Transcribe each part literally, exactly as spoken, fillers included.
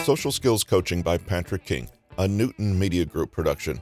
Social Skills Coaching by Patrick King, a Newton Media Group production.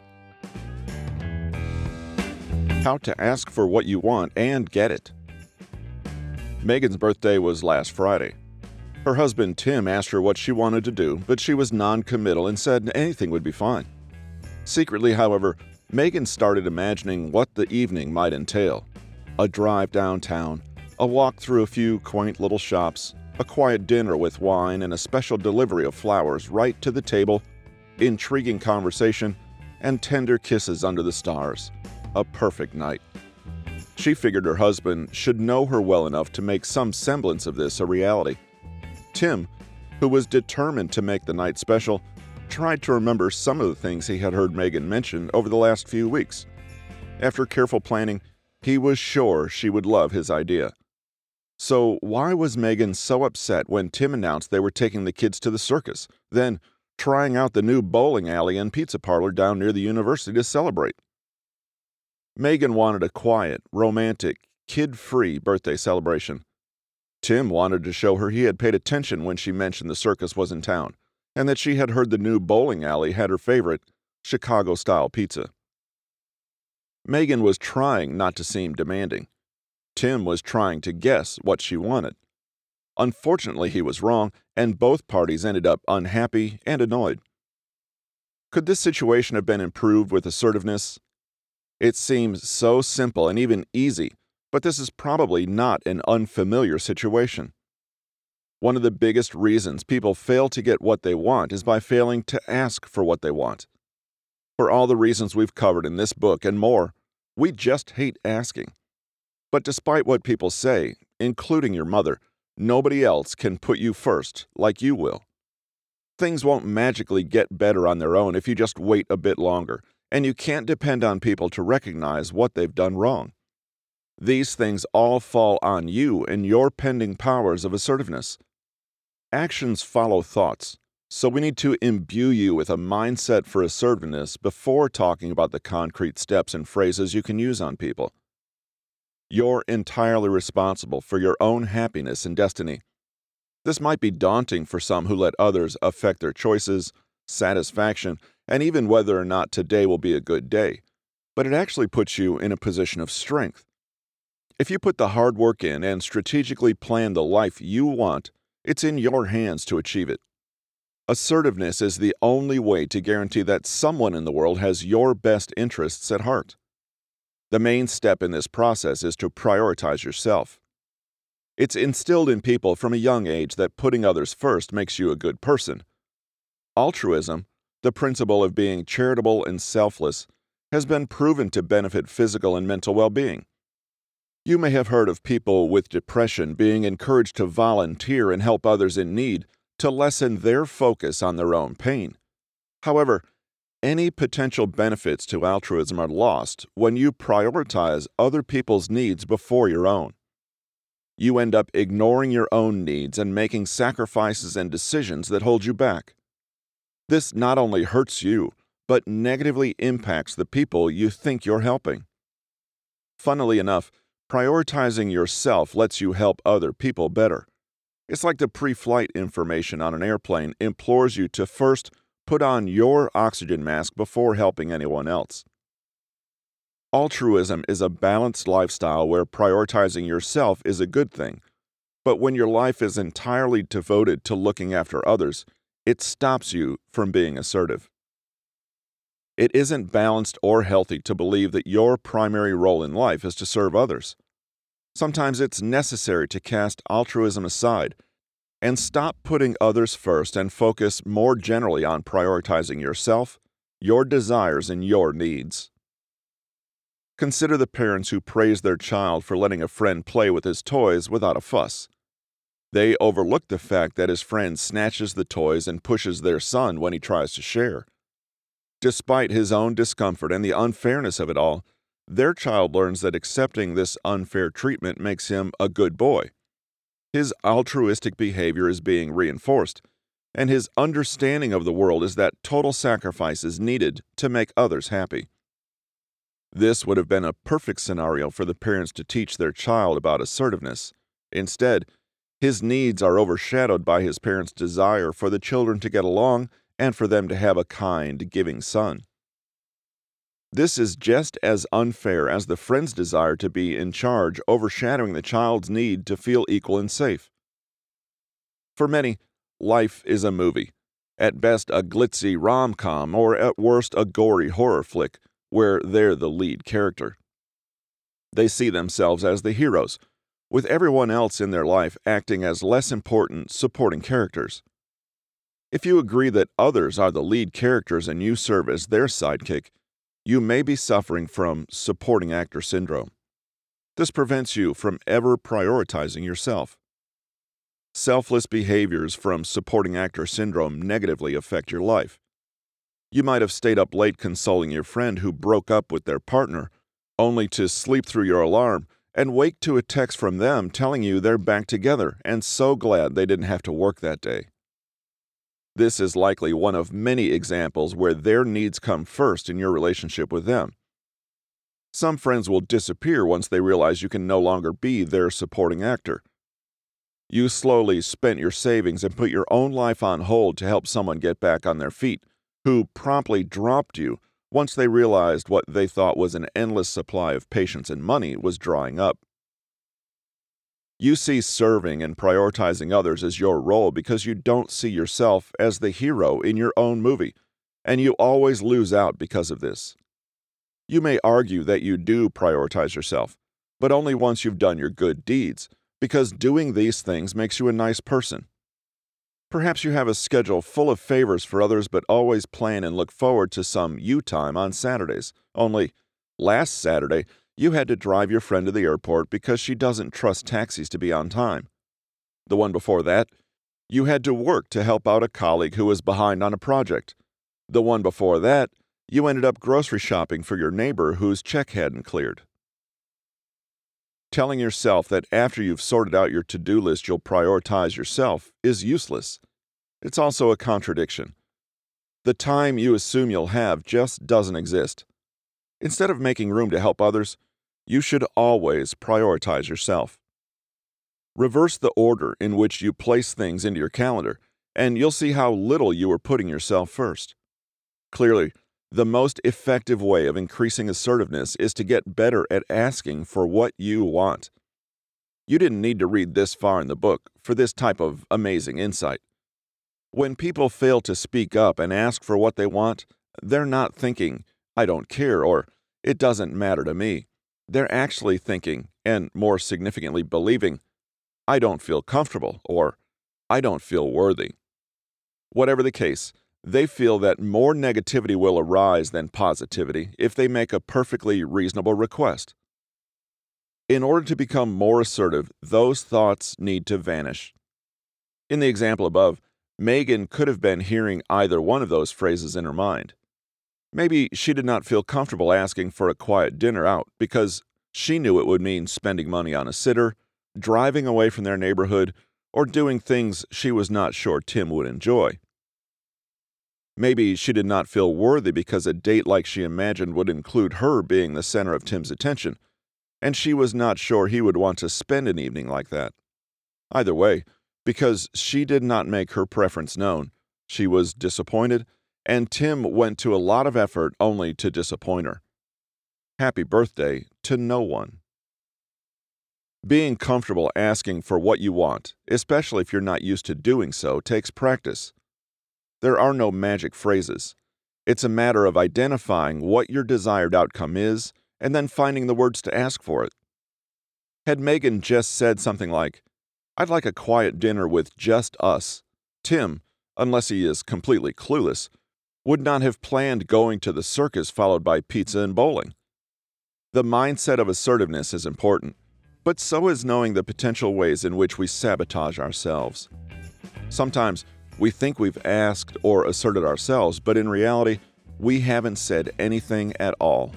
How to ask for what you want and get it. Megan's birthday was last Friday. Her husband Tim asked her what she wanted to do, but she was non-committal and said anything would be fine. Secretly, however, Megan started imagining what the evening might entail. A drive downtown, a walk through a few quaint little shops, a quiet dinner with wine and a special delivery of flowers right to the table, intriguing conversation, and tender kisses under the stars. A perfect night. She figured her husband should know her well enough to make some semblance of this a reality. Tim, who was determined to make the night special, tried to remember some of the things he had heard Megan mention over the last few weeks. After careful planning, he was sure she would love his idea. So why was Megan so upset when Tim announced they were taking the kids to the circus, then trying out the new bowling alley and pizza parlor down near the university to celebrate? Megan wanted a quiet, romantic, kid-free birthday celebration. Tim wanted to show her he had paid attention when she mentioned the circus was in town, and that she had heard the new bowling alley had her favorite Chicago-style pizza. Megan was trying not to seem demanding. Tim was trying to guess what she wanted. Unfortunately, he was wrong, and both parties ended up unhappy and annoyed. Could this situation have been improved with assertiveness? It seems so simple and even easy, but this is probably not an unfamiliar situation. One of the biggest reasons people fail to get what they want is by failing to ask for what they want. For all the reasons we've covered in this book and more, we just hate asking. But despite what people say, including your mother, nobody else can put you first like you will. Things won't magically get better on their own if you just wait a bit longer, and you can't depend on people to recognize what they've done wrong. These things all fall on you and your pending powers of assertiveness. Actions follow thoughts, so we need to imbue you with a mindset for assertiveness before talking about the concrete steps and phrases you can use on people. You're entirely responsible for your own happiness and destiny. This might be daunting for some who let others affect their choices, satisfaction, and even whether or not today will be a good day, but it actually puts you in a position of strength. If you put the hard work in and strategically plan the life you want, it's in your hands to achieve it. Assertiveness is the only way to guarantee that someone in the world has your best interests at heart. The main step in this process is to prioritize yourself. It's instilled in people from a young age that putting others first makes you a good person. Altruism, the principle of being charitable and selfless, has been proven to benefit physical and mental well-being. You may have heard of people with depression being encouraged to volunteer and help others in need to lessen their focus on their own pain. However, any potential benefits to altruism are lost when you prioritize other people's needs before your own. You end up ignoring your own needs and making sacrifices and decisions that hold you back. This not only hurts you, but negatively impacts the people you think you're helping. Funnily enough, prioritizing yourself lets you help other people better. It's like the pre-flight information on an airplane implores you to first put on your oxygen mask before helping anyone else. Altruism is a balanced lifestyle where prioritizing yourself is a good thing, but when your life is entirely devoted to looking after others, it stops you from being assertive. It isn't balanced or healthy to believe that your primary role in life is to serve others. Sometimes it's necessary to cast altruism aside and stop putting others first and focus more generally on prioritizing yourself, your desires, and your needs. Consider the parents who praise their child for letting a friend play with his toys without a fuss. They overlook the fact that his friend snatches the toys and pushes their son when he tries to share. Despite his own discomfort and the unfairness of it all, their child learns that accepting this unfair treatment makes him a good boy. His altruistic behavior is being reinforced, and his understanding of the world is that total sacrifice is needed to make others happy. This would have been a perfect scenario for the parents to teach their child about assertiveness. Instead, His needs are overshadowed by his parents' desire for the children to get along and for them to have a kind, giving son. This is just as unfair as the friend's desire to be in charge overshadowing the child's need to feel equal and safe. For many, life is a movie, at best a glitzy rom-com or at worst a gory horror flick where they're the lead character. They see themselves as the heroes, with everyone else in their life acting as less important supporting characters. If you agree that others are the lead characters and you serve as their sidekick, you may be suffering from supporting actor syndrome. This prevents you from ever prioritizing yourself. Selfless behaviors from supporting actor syndrome negatively affect your life. You might have stayed up late consoling your friend who broke up with their partner, only to sleep through your alarm and wake to a text from them telling you they're back together and so glad they didn't have to work that day. This is likely one of many examples where their needs come first in your relationship with them. Some friends will disappear once they realize you can no longer be their supporting actor. You slowly spent your savings and put your own life on hold to help someone get back on their feet, who promptly dropped you once they realized what they thought was an endless supply of patience and money was drying up. You see serving and prioritizing others as your role because you don't see yourself as the hero in your own movie, and you always lose out because of this. You may argue that you do prioritize yourself, but only once you've done your good deeds, because doing these things makes you a nice person. Perhaps you have a schedule full of favors for others but always plan and look forward to some you time on Saturdays, only last Saturday, you had to drive your friend to the airport because she doesn't trust taxis to be on time. The one before that, you had to work to help out a colleague who was behind on a project. The one before that, you ended up grocery shopping for your neighbor whose check hadn't cleared. Telling yourself that after you've sorted out your to-do list you'll prioritize yourself is useless. It's also a contradiction. The time you assume you'll have just doesn't exist. Instead of making room to help others, you should always prioritize yourself. Reverse the order in which you place things into your calendar, and you'll see how little you are putting yourself first. Clearly, the most effective way of increasing assertiveness is to get better at asking for what you want. You didn't need to read this far in the book for this type of amazing insight. When people fail to speak up and ask for what they want, they're not thinking, "I don't care," or "it doesn't matter to me." They're actually thinking, and more significantly believing, "I don't feel comfortable," or "I don't feel worthy." Whatever the case, they feel that more negativity will arise than positivity if they make a perfectly reasonable request. In order to become more assertive, those thoughts need to vanish. In the example above, Megan could have been hearing either one of those phrases in her mind. Maybe she did not feel comfortable asking for a quiet dinner out because she knew it would mean spending money on a sitter, driving away from their neighborhood, or doing things she was not sure Tim would enjoy. Maybe she did not feel worthy because a date like she imagined would include her being the center of Tim's attention, and she was not sure he would want to spend an evening like that. Either way, because she did not make her preference known, she was disappointed, and Tim went to a lot of effort only to disappoint her. Happy birthday to no one. Being comfortable asking for what you want, especially if you're not used to doing so, takes practice. There are no magic phrases. It's a matter of identifying what your desired outcome is and then finding the words to ask for it. Had Megan just said something like, "I'd like a quiet dinner with just us," Tim, unless he is completely clueless, would not have planned going to the circus followed by pizza and bowling. The mindset of assertiveness is important, but so is knowing the potential ways in which we sabotage ourselves. Sometimes we think we've asked or asserted ourselves, but in reality, we haven't said anything at all.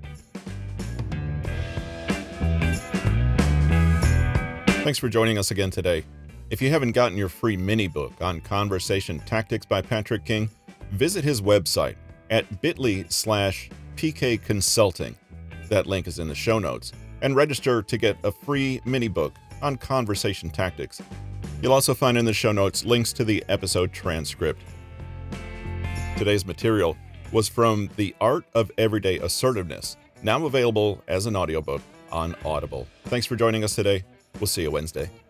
Thanks for joining us again today. If you haven't gotten your free mini book on Conversation Tactics by Patrick King, visit his website at bit.ly slash PK Consulting. That link is in the show notes. And register to get a free mini book on conversation tactics. You'll also find in the show notes links to the episode transcript. Today's material was from The Art of Everyday Assertiveness, now available as an audiobook on Audible. Thanks for joining us today. We'll see you Wednesday.